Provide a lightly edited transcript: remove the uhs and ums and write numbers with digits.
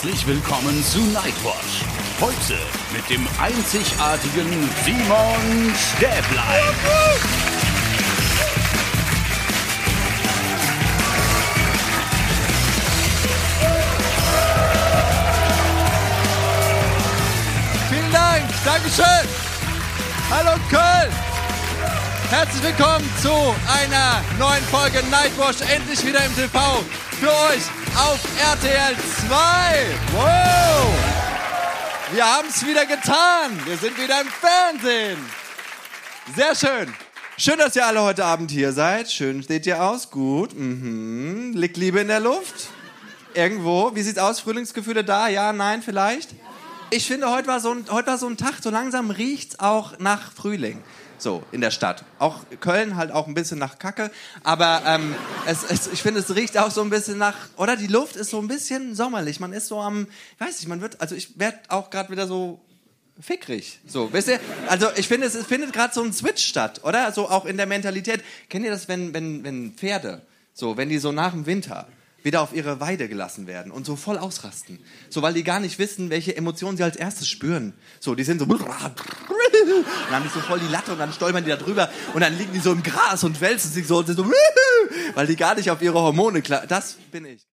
Herzlich willkommen zu Nightwatch. Heute mit dem einzigartigen Simon Stäblein. Vielen Dank, Dankeschön. Hallo Köln. Herzlich willkommen zu einer neuen Folge Nightwatch. Endlich wieder im TV für euch auf RTL 2. Wow. Wir haben es wieder getan. Wir sind wieder im Fernsehen. Sehr schön. Schön, dass ihr alle heute Abend hier seid. Schön seht ihr aus. Gut. Liegt Liebe in der Luft? Irgendwo. Wie sieht's aus? Frühlingsgefühle da? Ja, nein, vielleicht? Ich finde, heute war so ein Tag, so langsam riecht's auch nach Frühling. So, in der Stadt. Auch Köln halt auch ein bisschen nach Kacke. Aber ich finde, es riecht auch so ein bisschen nach, oder? Die Luft ist so ein bisschen sommerlich. Man ist so ich weiß nicht, ich werde auch gerade wieder so fickrig. So, wisst ihr? Also ich finde, es findet gerade so ein Switch statt, oder? So auch in der Mentalität. Kennt ihr das, wenn Pferde, so, wenn die so nach dem Winter wieder auf ihre Weide gelassen werden und so voll ausrasten. So, weil die gar nicht wissen, welche Emotionen sie als erstes spüren. So, die sind so, und dann haben die so voll die Latte und dann stolpern die da drüber und dann liegen die so im Gras und wälzen sich so und sind so, weil die gar nicht auf ihre Hormone klar. Das bin ich.